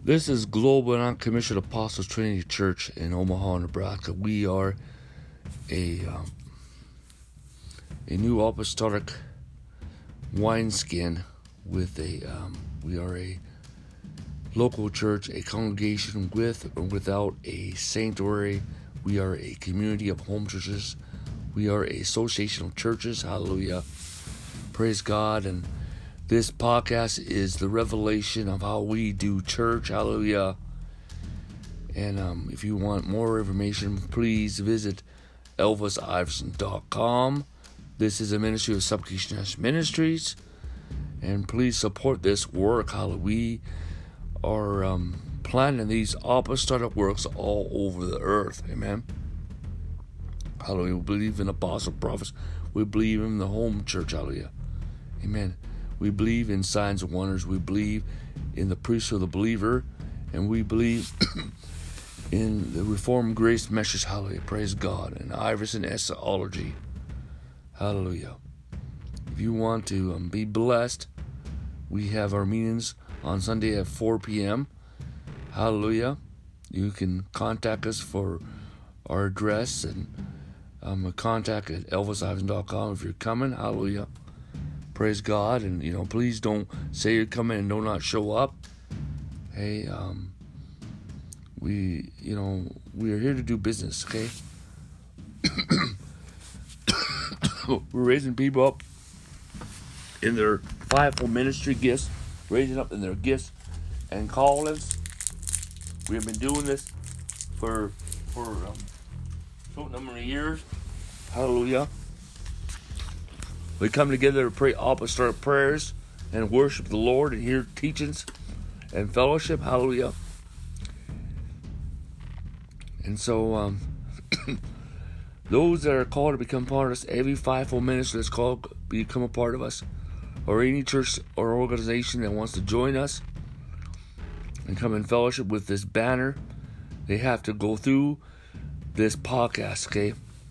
This is Global Non-Commissioned Apostles Trinity Church in Omaha, Nebraska. We are a new apostolic wineskin with we are a local church, a congregation with or without a sanctuary. We are a community of home churches. We are a association of churches. Hallelujah. Praise God. And this podcast is the revelation of how we do church. Hallelujah. And if you want more information, please visit elvisiverson.com. This is a ministry of Supplication National Ministries. And please support this work. Hallelujah. We are planting these apostolic works all over the earth. Amen. Hallelujah. We believe in apostle prophets. We believe in the home church. Hallelujah. Amen. We believe in signs and wonders. We believe in the priesthood of the believer. And we believe in the Reformed grace message. Hallelujah. Praise God. And Iverson eschatology. Hallelujah. If you want to be blessed, we have our meetings on Sunday at 4 p.m. Hallelujah. You can contact us for our address and contact at elvisiverson.com if you're coming. Hallelujah. Praise God. And, please don't say you're coming and do not show up. Hey, we are here to do business, okay? We're raising people up in their fivefold ministry gifts, raising up in their gifts and callings. We have been doing this for a short number of years. Hallelujah. We come together to pray apostolic prayers and worship the Lord and hear teachings and fellowship. Hallelujah. And so, those that are called to become part of us, every fivefold ministry that's called to become a part of us, or any church or organization that wants to join us and come in fellowship with this banner, they have to go through this podcast, okay?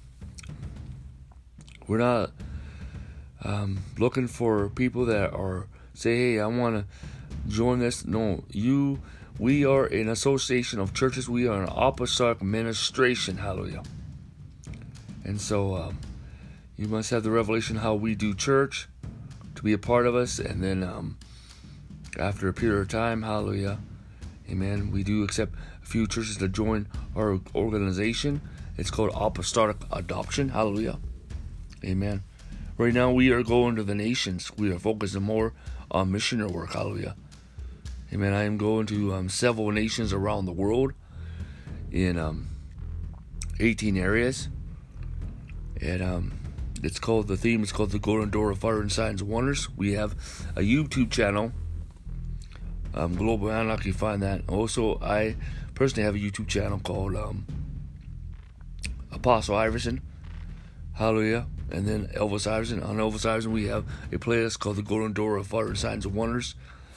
We're not looking for people that are say, hey, I want to join this. No, we are an association of churches. We are an apostolic ministration. Hallelujah. And so you must have the revelation how we do church to be a part of us. And then after a period of time, hallelujah, amen, we do accept a few churches to join our organization. It's called Apostolic Adoption. Hallelujah. Amen. Right now we are going to the nations. We are focusing more on missionary work. Hallelujah. Amen. I am going to several nations around the world in 18 areas. And the theme is called The Golden Door of Fire and Signs and Wonders. We have a YouTube channel, Global Anarchy. You find that. Also, I personally have a YouTube channel called Apostle Iverson. Hallelujah. And then Elvis Iverson. On Elvis Iverson, we have a playlist called The Golden Door of Fire and Signs and Wonders.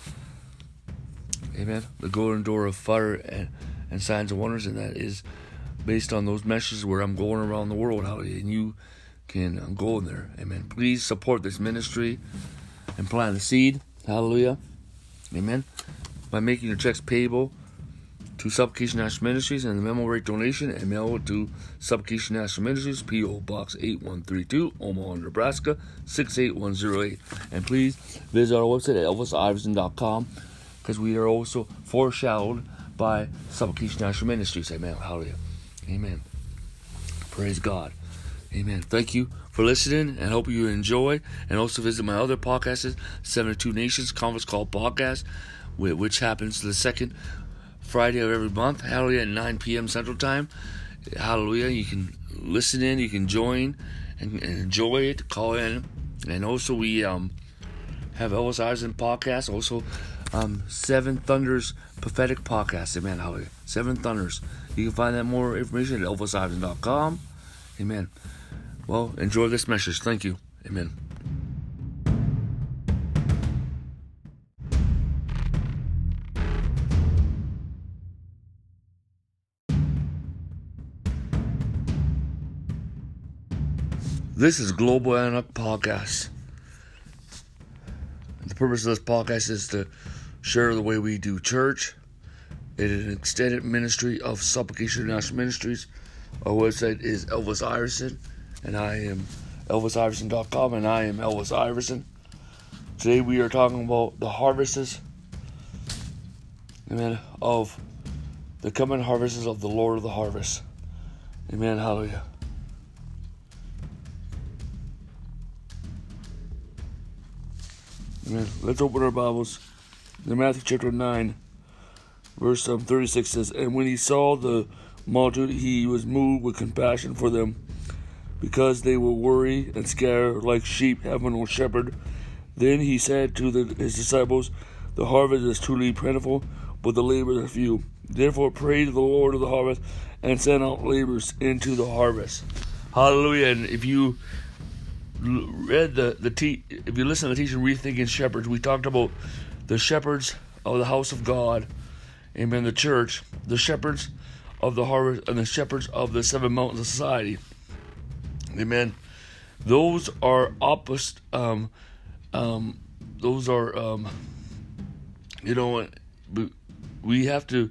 Amen. The Golden Door of Fire and Signs and Wonders. And that is based on those messages where I'm going around the world. Hallelujah. And you can go in there. Amen. Please support this ministry and plant a seed. Hallelujah. Amen. By making your checks payable to Supplication National Ministries and the memo rate donation, and mail it to Supplication National Ministries, P.O. Box 8132, Omaha, Nebraska 68108. And please visit our website at elvisiverson.com, because we are also foreshadowed by Supplication National Ministries. Amen. Hallelujah. Amen. Praise God. Amen. Thank you for listening, and hope you enjoy. And also visit my other podcasts, 72 Nations Conference Call Podcast, which happens the second Friday of every month. Hallelujah, at 9 p.m. Central Time. Hallelujah. You can listen in, you can join and enjoy it, call in. And also we have Elvis Iverson podcast, also Seven Thunders Prophetic Podcast. Amen. Hallelujah. Seven Thunders. You can find that more information at elvisiverson.com. Amen. Well, enjoy this message. Thank you. Amen. This is Global Anarch Podcast. The purpose of this podcast is to share the way we do church, It is an extended ministry of Supplication International Ministries. Our website is Elvis Iverson, and I am ElvisIverson.com, and I am Elvis Iverson. Today we are talking about the harvests, amen, of the coming harvests of the Lord of the harvest. Amen, hallelujah. Amen. Let's open our Bibles. In Matthew chapter 9, verse 36 says, "And when he saw the multitude, he was moved with compassion for them, because they were worried and scared like sheep having no shepherd. Then he said to his disciples, The harvest is truly plentiful, but the laborers are few. Therefore pray to the Lord of the harvest, and send out laborers into the harvest." Hallelujah. And if you read if you listen to the teaching, Rethinking Shepherds, we talked about the shepherds of the house of God, amen, the church, the shepherds of the harvest, and the shepherds of the seven mountains of society, amen. Those are opposite. Those are we have to.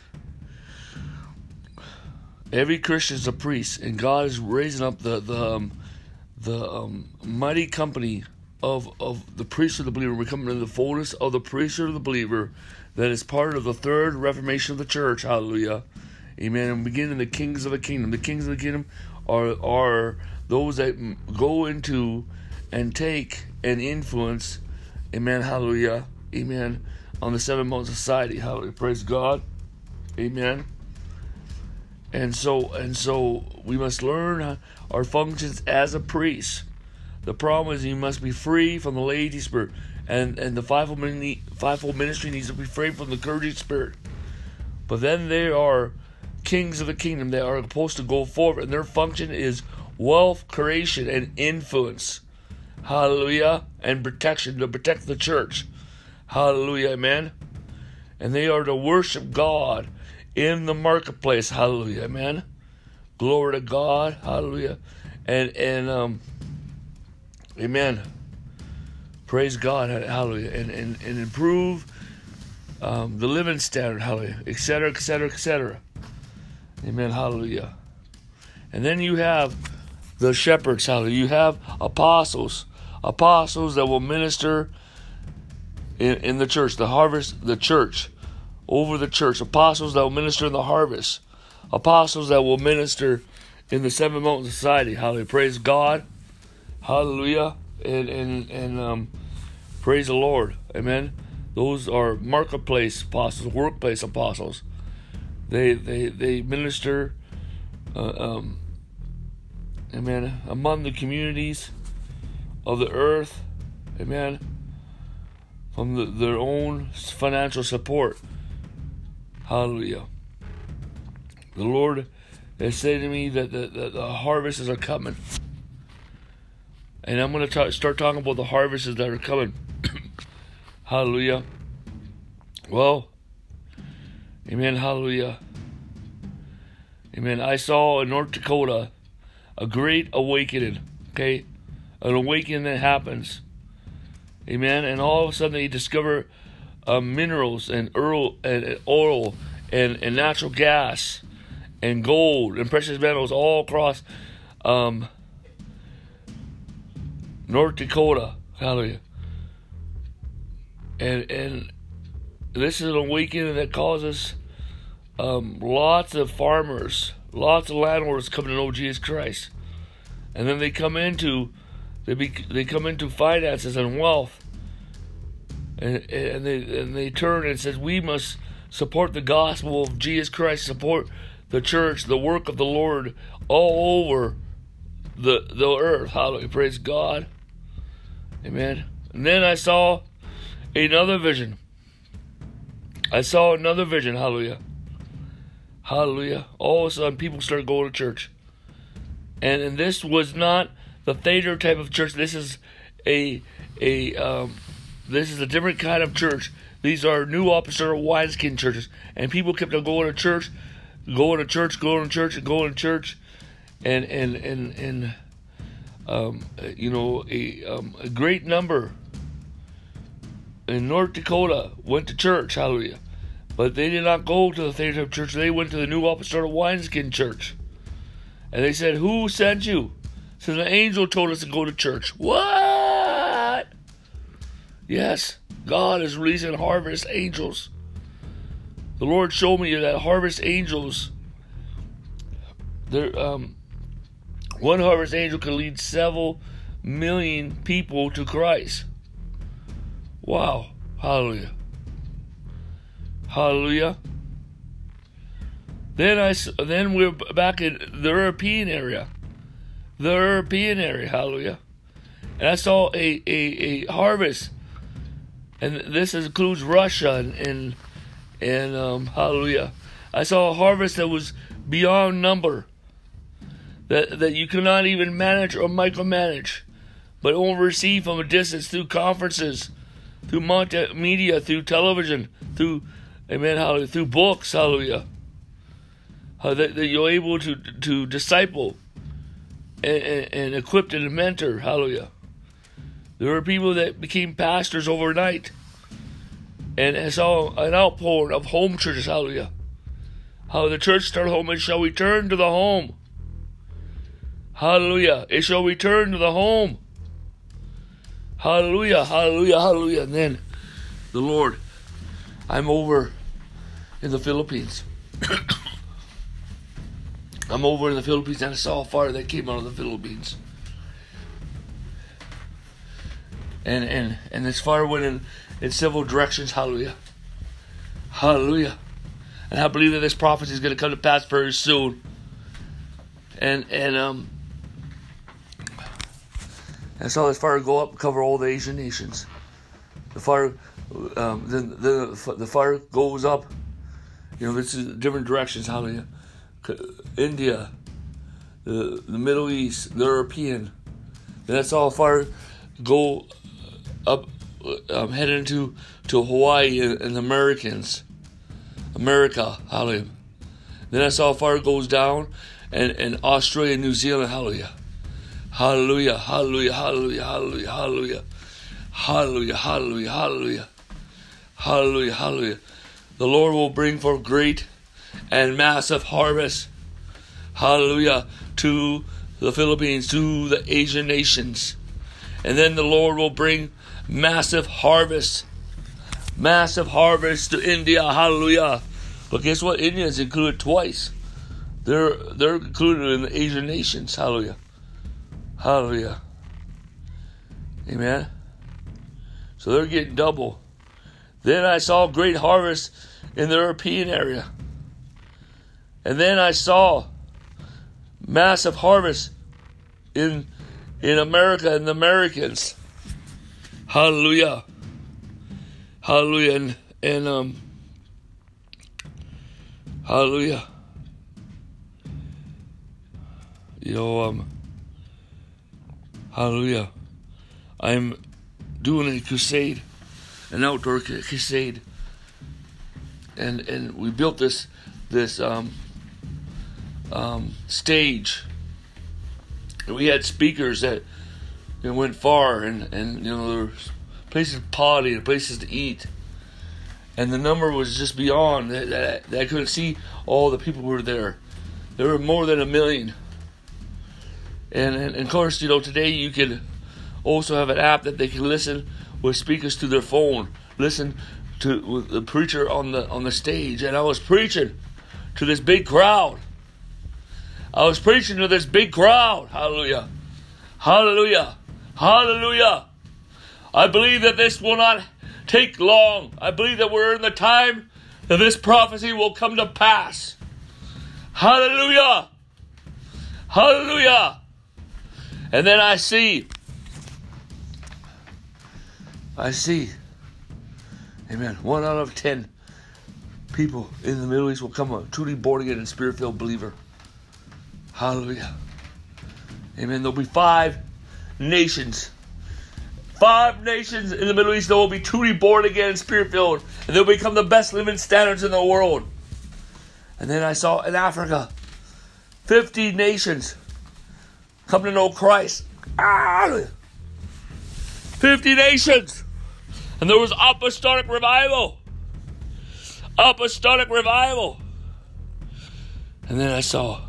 Every Christian is a priest, and God is raising up the mighty company of the priesthood of the believer. We're coming into the fullness of the priesthood of the believer that is part of the third reformation of the church. Hallelujah. Amen. And beginning the kings of the kingdom. The kings of the kingdom are those that go into and take and influence, amen, hallelujah, amen, on the seven mountains of society. Hallelujah. Praise God. Amen. And so we must learn our functions as a priest. The problem is you must be free from the lazy spirit, and the fivefold ministry needs to be free from the encouraging spirit. But then there are kings of the kingdom that are supposed to go forward, and their function is wealth creation and influence. Hallelujah. And protection, to protect the church. Hallelujah. Amen. And they are to worship God in the marketplace. Hallelujah. Amen. Glory to God. Hallelujah. And amen. Praise God. Hallelujah. And improve the living standard. Hallelujah. Etc., etc., etc. Amen. Hallelujah. And then you have the shepherds. Hallelujah. You have apostles that will minister in the church, the harvest, the church, over the church. Apostles that will minister in the harvest. Apostles that will minister in the seven mountains of society. Hallelujah. Praise God. Hallelujah. And praise the Lord. Amen. Those are marketplace apostles, workplace apostles. They minister, amen, among the communities of the earth, amen, from their own financial support. Hallelujah. The Lord has said to me that the harvests are coming. And I'm going to start talking about the harvests that are coming. Hallelujah. Well, amen, hallelujah. Amen. I saw in North Dakota a great awakening, okay? An awakening that happens. Amen. And all of a sudden they discover minerals and oil and natural gas and gold and precious metals all across North Dakota. Hallelujah. And this is an awakening that causes lots of farmers, lots of landlords coming to know Jesus Christ. And then they come into finances and wealth, and they turn and says, we must support the gospel of Jesus Christ, support the church, the work of the Lord all over the earth. Hallelujah. Praise God. Amen. And then I saw another vision. Hallelujah. Hallelujah. All of a sudden people start going to church. And this was not the theater type of church. This is a different kind of church. These are new officer wineskin churches, and people kept on going to church, and a great number in North Dakota went to church. Hallelujah. But they did not go to the Theatre Church. They went to the New Apostolic Wineskin Church. And they said, who sent you? Said an angel told us to go to church. What? Yes, God is releasing harvest angels. The Lord showed me that harvest angels, one harvest angel can lead several million people to Christ. Wow. Hallelujah. Hallelujah. Then we're back in the European area. The European area. Hallelujah. And I saw a harvest. And this includes Russia and hallelujah. I saw a harvest that was beyond number. That you cannot even manage or micromanage, but only receive from a distance through conferences, through multimedia, through television, through, amen, hallelujah, through books, hallelujah. That you're able to disciple and equip and mentor, hallelujah. There were people that became pastors overnight. And I saw an outpouring of home churches, hallelujah. How the church started home, and shall return to the home. Hallelujah. It shall return to the home. Hallelujah, hallelujah, hallelujah. And then the Lord, I'm over in the Philippines. I'm over in the Philippines, and I saw a fire that came out of the Philippines. And this fire went in several directions. Hallelujah. Hallelujah. And I believe that this prophecy is going to come to pass very soon. And I saw this fire go up and cover all the Asian nations. The fire, then the fire goes up. This is different directions. Hallelujah. India, the Middle East, the European. Then I saw a fire go up, heading to Hawaii and the America, hallelujah. Then I saw a fire goes down and Australia and New Zealand, hallelujah. Hallelujah, hallelujah, hallelujah, hallelujah, hallelujah. Hallelujah, hallelujah, hallelujah. Hallelujah, hallelujah. The Lord will bring forth great and massive harvest. Hallelujah. To the Philippines, to the Asian nations. And then the Lord will bring massive harvest. Massive harvest to India. Hallelujah. But guess what? India is included twice. They're included in the Asian nations. Hallelujah. Hallelujah. Amen. So they're getting double. Then I saw great harvest in the European area. And then I saw massive harvest in America and the Americans. Hallelujah. Hallelujah. And hallelujah. Hallelujah. I'm doing a crusade, an outdoor crusade. And we built this stage. And we had speakers that went far, and there were places to potty and places to eat. And the number was just beyond that I couldn't see all the people who were there. There were more than 1 million. And of course, today you can also have an app that they can listen with speakers to their phone. Listen to the preacher on the stage. And I was preaching to this big crowd. Hallelujah. Hallelujah. Hallelujah. I believe that this will not take long. I believe that we're in the time that this prophecy will come to pass. Hallelujah. Hallelujah. And then I see, amen, 1 out of 10 people in the Middle East will come a truly born again and spirit-filled believer. Hallelujah. Amen. There'll be 5 nations. 5 nations in the Middle East that will be truly born again and spirit-filled. And they'll become the best living standards in the world. And then I saw in Africa, 50 nations come to know Christ. 50 nations. And there was apostolic revival. apostolic revival. And then I saw,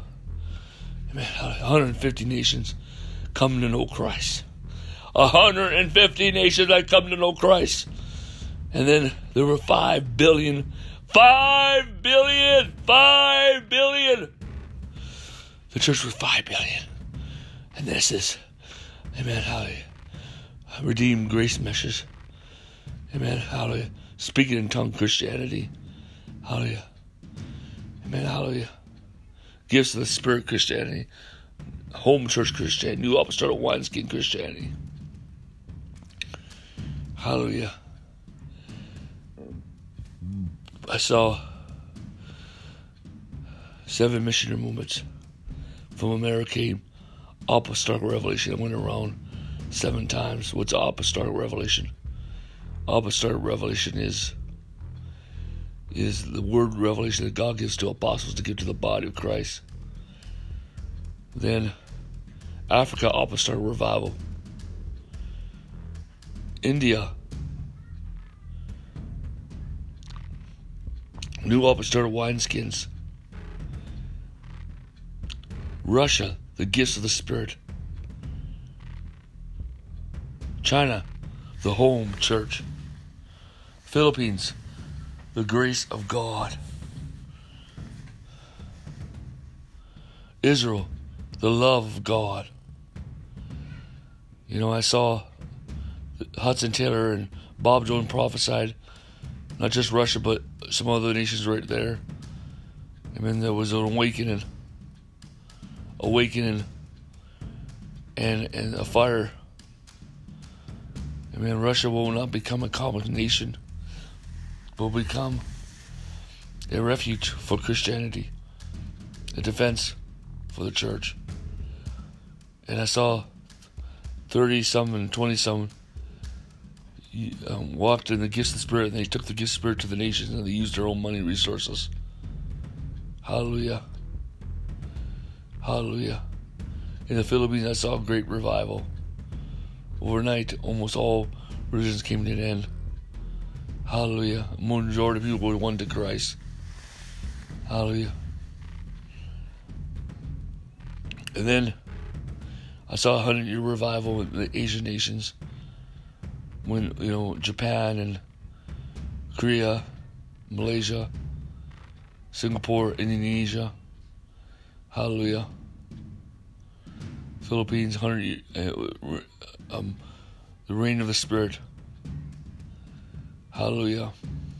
150 nations come to know Christ. 150 nations that come to know Christ. And then there were 5 billion. 5 billion! 5 billion! The church was 5 billion. And this is, amen, hallelujah, redeemed grace message. Amen, hallelujah. Speaking in tongue Christianity. Hallelujah. Amen, hallelujah. Gifts of the Spirit Christianity. Home church Christianity. New apostolic wineskin Christianity. Hallelujah. I saw 7 missionary movements. From America came apostolic revelation. I went around 7 times. What's apostolic revelation? Apostolic revelation is the word revelation that God gives to apostles to give to the body of Christ. Then Africa, apostolic revival. India, new apostolic wineskins. Russia, the gifts of the Spirit. China, the home church. Philippines, the grace of God. Israel, the love of God. I saw Hudson Taylor and Bob Jones prophesied, not just Russia, but some other nations right there. There was an awakening and a fire. Russia will not become a common nation, but will become a refuge for Christianity, a defense for the church. And I saw 30-some and 20-some walked in the gifts of the Spirit, and they took the gifts of the Spirit to the nations, and they used their own money resources. Hallelujah. Hallelujah. In the Philippines, I saw a great revival. Overnight, almost all religions came to an end. Hallelujah. A majority of people were won to Christ. Hallelujah. And then I saw a 100-year revival in the Asian nations. When, Japan and Korea, Malaysia, Singapore, Indonesia. Hallelujah. Philippines, 100 years, the reign of the Spirit. Hallelujah.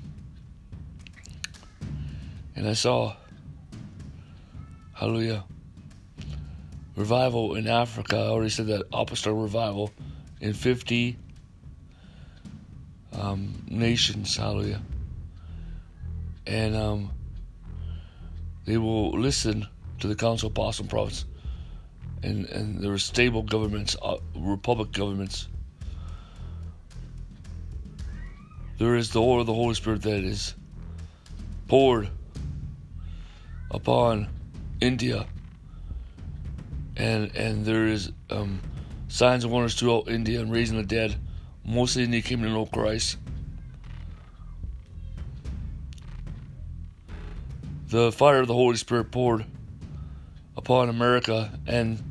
And I saw, hallelujah, revival in Africa. I already said that, apostolic revival in 50 nations. Hallelujah. And they will listen to the Council of Apostles and Prophets. And there are stable governments, republic governments. There is the oil of the Holy Spirit that is poured upon India. And there is signs and wonders throughout India and raising the dead. Most of India came to know Christ. The fire of the Holy Spirit poured upon America and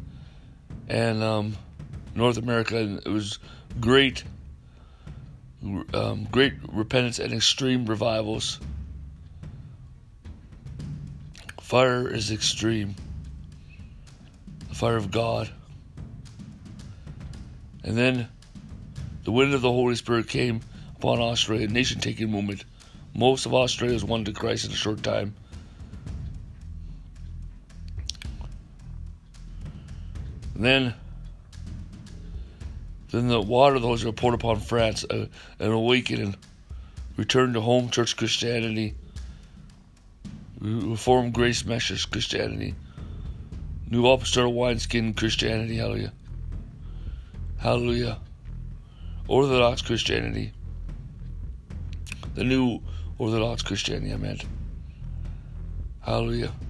North America, and it was great repentance and extreme revivals. Fire is extreme. The fire of God. And then the wind of the Holy Spirit came upon Australia, a nation-taking movement. Most of Australia was won to Christ in a short time. And then the water of the Holy Spirit poured upon France, an awakening, returned to home church Christianity, Reformed grace message Christianity, new apostolic wineskin Christianity, hallelujah. Hallelujah. Orthodox Christianity. The new Orthodox Christianity, I meant. Hallelujah.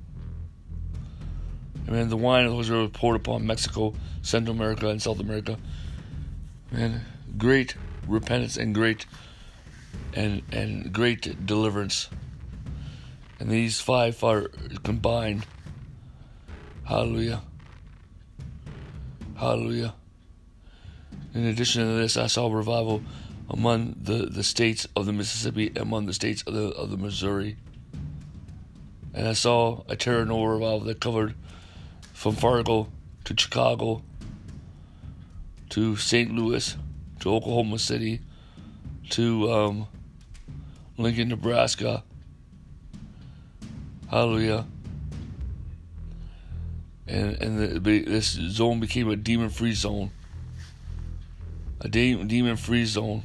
Amen. The wine of the Holy Spirit was poured upon Mexico, Central America, and South America. Man, great repentance and great deliverance. And these 5 are combined. Hallelujah. Hallelujah. In addition to this, I saw revival among the states of the Mississippi, among the states of the Missouri. And I saw a Terra Nova revival that covered from Fargo to Chicago to St. Louis to Oklahoma City to Lincoln, Nebraska. Hallelujah. And this zone became a demon-free zone. A demon-free zone.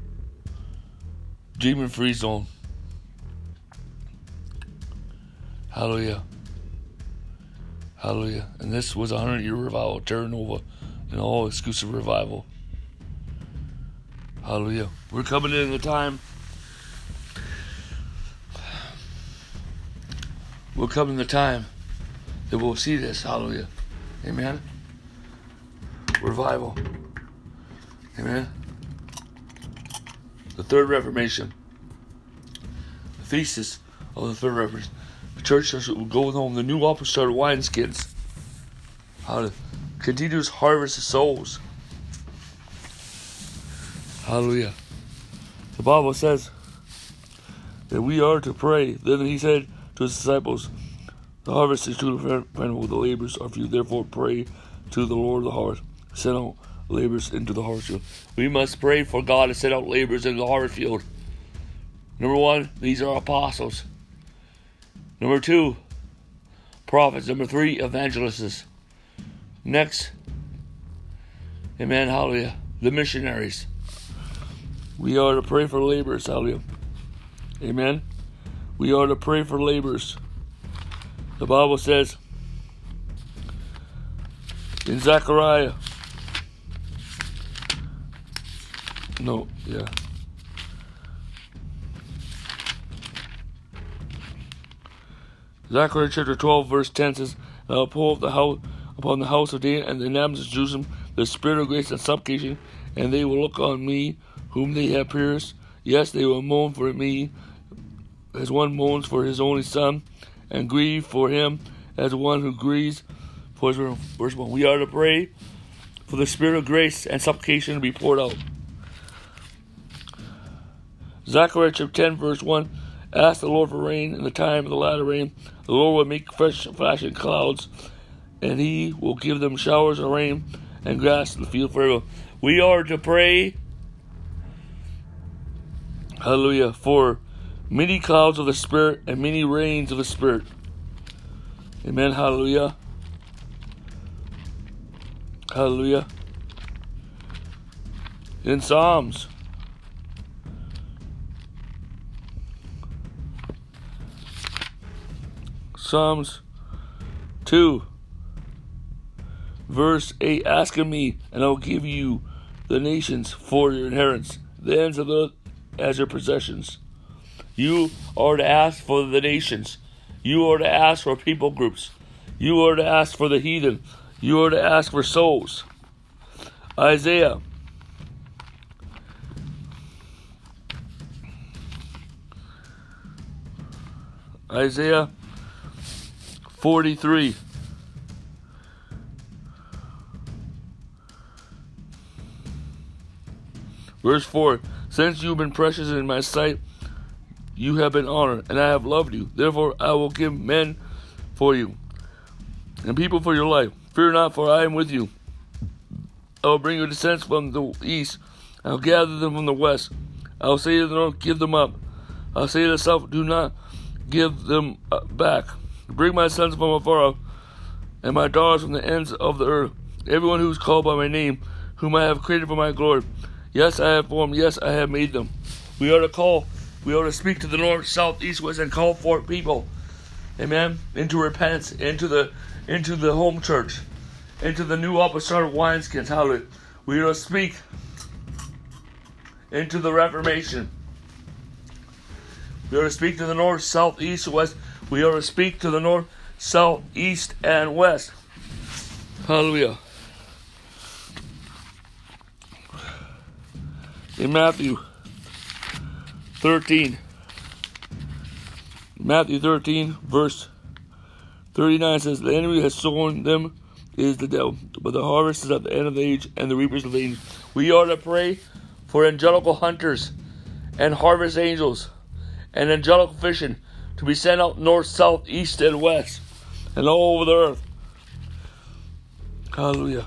Demon-free zone. Hallelujah. Hallelujah. And this was a 100-year revival, Terra Nova, an all-exclusive revival. Hallelujah. We're coming in the time. We're coming the time that we'll see this. Hallelujah. Amen. Revival. Amen. The Third Reformation. The thesis of the Third Reformation. The church will go home. The new apostolic wineskins. How to continuous harvest of souls. Hallelujah. The Bible says that we are to pray. Then he said to his disciples, the harvest is truly plentiful, the labors are few. Therefore pray to the Lord of the harvest. Send out labors into the harvest field. We must pray for God to send out labors into the harvest field. Number 1, these are apostles. Number 2, prophets. Number 3, evangelists. Next, amen, hallelujah, the missionaries. We are to pray for laborers, hallelujah. Amen. We are to pray for laborers. The Bible says in Zechariah, Zechariah chapter 12 verse 10 says, I will pour out the house upon the house of David and the inhabitants of Jerusalem the spirit of grace and supplication, and they will look on me whom they have pierced. Yes, they will mourn for me as one mourns for his only son, and grieve for him as one who grieves for his firstborn. We are to pray for the spirit of grace and supplication to be poured out. Zechariah chapter 10 verse 1, ask the Lord for rain in the time of the latter rain. The Lord will make fresh flashing clouds, and he will give them showers of rain and grass in the field forever. We are to pray, hallelujah, for many clouds of the Spirit and many rains of the Spirit. Amen, hallelujah. Hallelujah. In Psalms Psalms 2 verse 8, ask of me, and I will give you the nations for your inheritance, the ends of the earth as your possessions. You are to ask for the nations. You are to ask for people groups. You are to ask for the heathen. You are to ask for souls. Isaiah Isaiah 43 verse 4, since you have been precious in my sight, you have been honored, and I have loved you. Therefore I will give men for you, and people for your life. Fear not, for I am with you. I will bring your descendants from the east. I will gather them from the west. I will say to the north, give them up. I will say to the south, do not give them back. Bring my sons from afar off, and my daughters from the ends of the earth. Everyone who is called by my name, whom I have created for my glory. Yes, I have formed. Yes, I have made them. We are to call. We are to speak to the north, south, east, west, and call for people. Amen. Into repentance, into the home church, into the new apostolic wineskins. Hallelujah. We are to speak into the Reformation. We are to speak to the north, south, east, west. We are to speak to the north, south, east, and west. Hallelujah. In Matthew 13, Matthew 13, verse 39 says, the enemy has sown them is the devil, but the harvest is at the end of the age, and the reapers of the age. We are to pray for angelical hunters and harvest angels and angelical fishing to be sent out north, south, east, and west, and all over the earth. Hallelujah.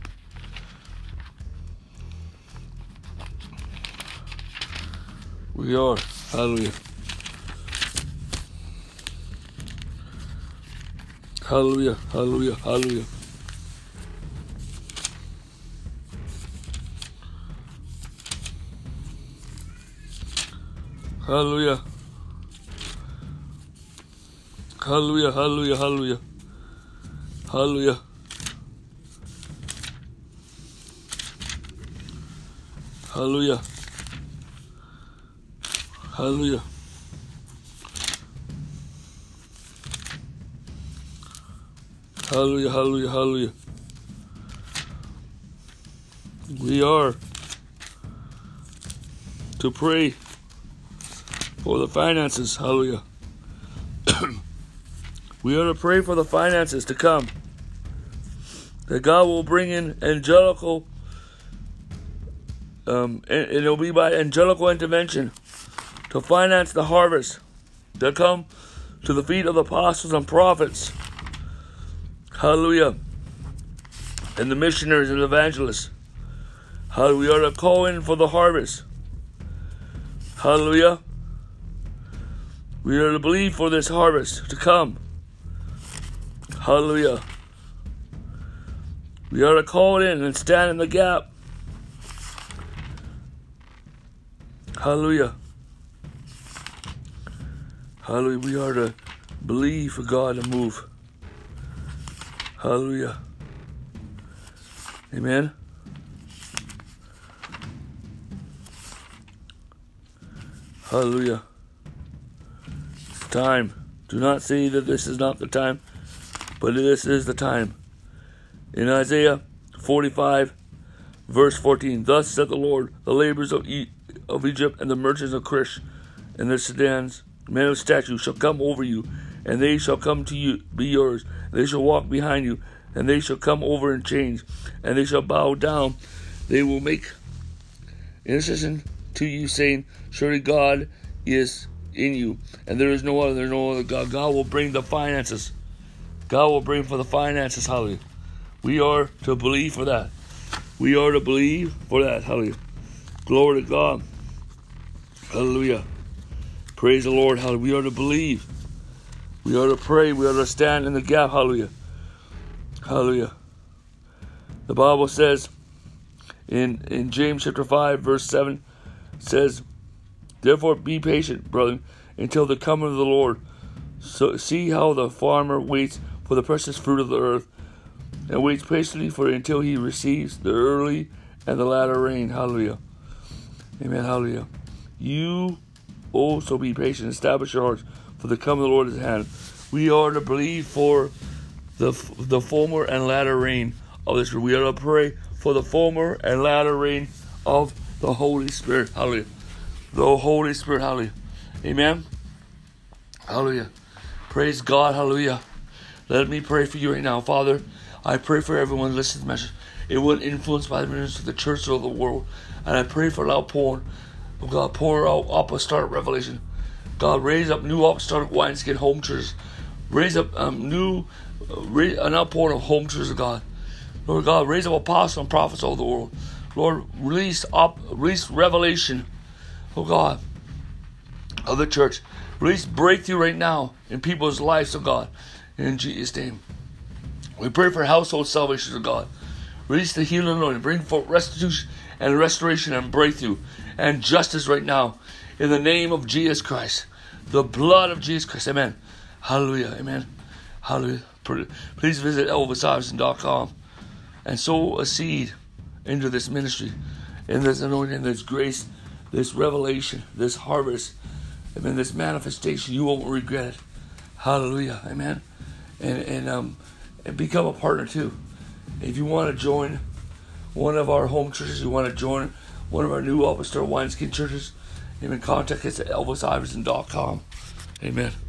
We are. Hallelujah. Hallelujah. Hallelujah. Hallelujah. Hallelujah. Hallelujah. Hallelujah. Hallelujah. Hallelujah. Hallelujah. Hallelujah. Hallelujah. Hallelujah. Hallelujah. We are to pray for the finances. Hallelujah. We are to pray for the finances to come, that God will bring in angelical, and it'll be by angelical intervention to finance the harvest that come to the feet of the apostles and prophets. Hallelujah. And the missionaries and evangelists. Hallelujah. We are to call in for the harvest. Hallelujah. We are to believe for this harvest to come. Hallelujah. We are to call it in and stand in the gap. Hallelujah. Hallelujah. We are to believe for God to move. Hallelujah. Amen. Hallelujah. It's time. Do not say that this is not the time, but this is the time. In Isaiah 45, verse 14, thus said the Lord, the laborers of Egypt and the merchants of Cush and the Sidans, men of stature, shall come over you, and they shall come to you, be yours. They shall walk behind you, and they shall come over in chains, and they shall bow down. They will make intercession to you, saying, surely God is in you, and there is no other God. God will bring the finances. God will bring for the finances. Hallelujah. We are to believe for that. We are to believe for that. Hallelujah. Glory to God. Hallelujah. Praise the Lord. Hallelujah. We are to believe. We are to pray. We are to stand in the gap. Hallelujah. Hallelujah. The Bible says in James chapter 5, verse 7, says, therefore be patient, brethren, until the coming of the Lord. So see how the farmer waits for the precious fruit of the earth, and waits patiently for it until he receives the early and the latter rain. Hallelujah. Amen. Hallelujah. You also be patient. Establish your hearts, for the coming of the Lord is at hand. We are to believe for the former and latter rain of this. We are to pray for the former and latter rain of the Holy Spirit. Hallelujah. The Holy Spirit. Hallelujah. Amen. Hallelujah. Praise God. Hallelujah. Let me pray for you right now. Father, I pray for everyone listening to the message. It will influence by the ministry of the church of the world. And I pray for an outpouring. Oh God, pour out apostolic revelation. God, raise up new apostolic wineskin home churches. Raise up an outpouring of home churches, God. Lord God, raise up apostles and prophets all over the world. Lord, release revelation, oh God, of the church. Release breakthrough right now in people's lives, oh God. In Jesus' name. We pray for household salvation, oh God. Release the healing anointing. Bring forth restitution and restoration and breakthrough and justice right now. In the name of Jesus Christ. The blood of Jesus Christ. Amen. Hallelujah. Amen. Hallelujah. Please visit ElvisIverson.com and sow a seed into this ministry, in this anointing, this grace, this revelation, this harvest, amen, this manifestation. You won't regret it. Hallelujah. Amen. And become a partner too. If you want to join one of our home churches, you want to join one of our new apostolic wineskin churches, amen, contact us at ElvisIverson.com. Amen.